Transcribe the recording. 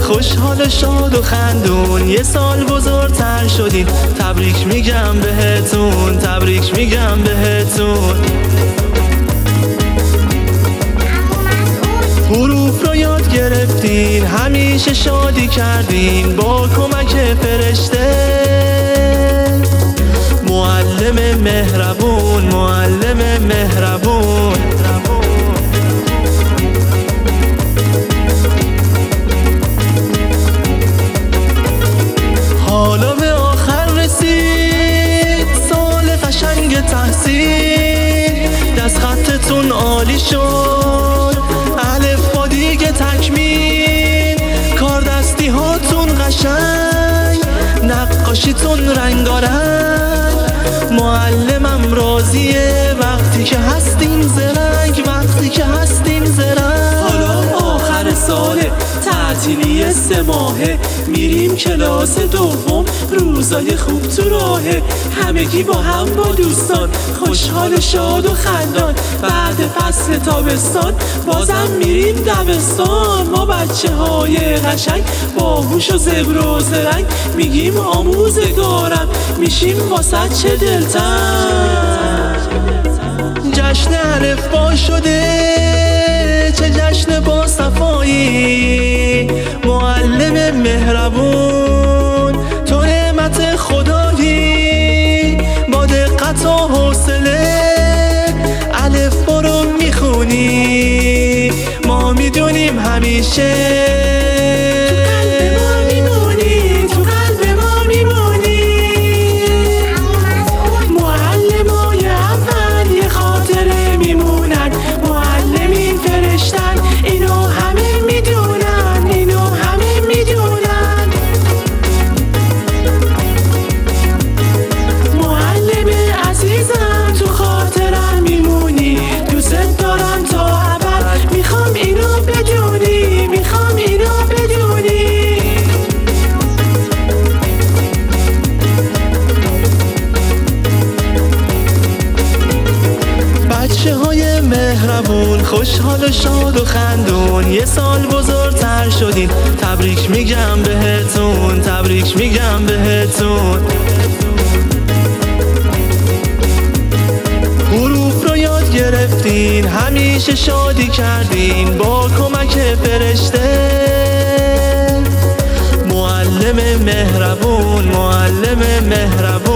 خوشحال و شاد و خندون، یه سال بزرگتر شدین. تبریک میگم بهتون، تبریک میگم بهتون. حروف رو یاد گرفتین، همیشه شادی کردین با کمک فرشته. معلم مهربون، معلم مهربون. حالا به آخر رسید سال قشنگ تحصیل، دست خطتون عالی شد، الف با دیگه تکمیل. کار دستی هاتون قشنگ، نقاشیتون رنگارنگ. معلمم راضیه وقتی که هستین زرنگ، وقتی که هستین زرنگ. حالا آخر ساله، تعطیلی 3 ماهه، میریم کلاس دوم، روزای خوب تو راهه. همگی با هم با دوستان، خوشحال و شاد و خندان. بعد فصل تابستان بازم میریم دبستان. ما بچه های قشنگ، باهوش و زبر و زرنگ، میگیم آموزگارم، میشیم واسه چه دلتنگ. جشن الفبا شده چه جشن با صفایی، معلم مهربون تو نعمت خدایی. با دقت و حوصله الفبا رو میخونی، ما میدونیم همیشه مهربون، خوشحال و شاد و خندون، یه سال بزرگتر شدین. تبریک میگم بهتون، تبریک میگم بهتون. حروف رو یاد گرفتین، همیشه شادی کردین با کمک فرشته. معلم مهربون، معلم مهربون.